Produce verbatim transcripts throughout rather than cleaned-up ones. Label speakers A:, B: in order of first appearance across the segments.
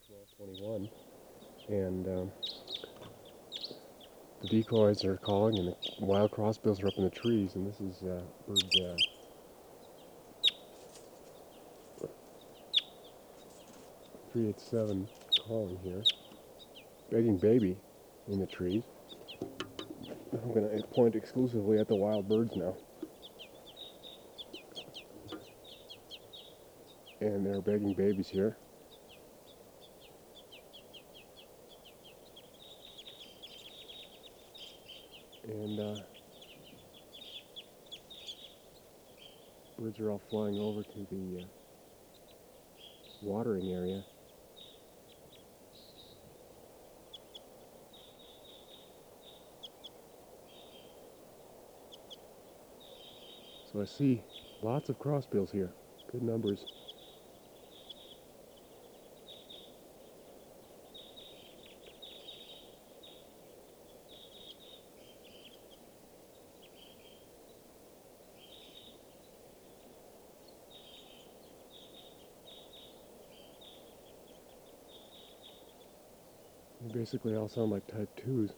A: twelve twenty-one, and um, the decoys are calling, and the wild crossbills are up in the trees. And this is uh, bird uh, three eighty-seven calling here, begging baby in the trees. I'm going to point exclusively at the wild birds now, and they're begging babies here. And uh, birds are all flying over to the uh, watering area. So I see lots of crossbills here, good numbers. They basically all sound like type twos.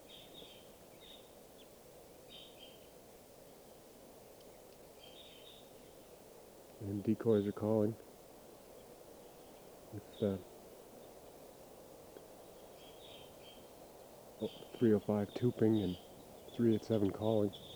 A: And decoys are calling with uh, oh, three oh five tuping and three eighty-seven calling.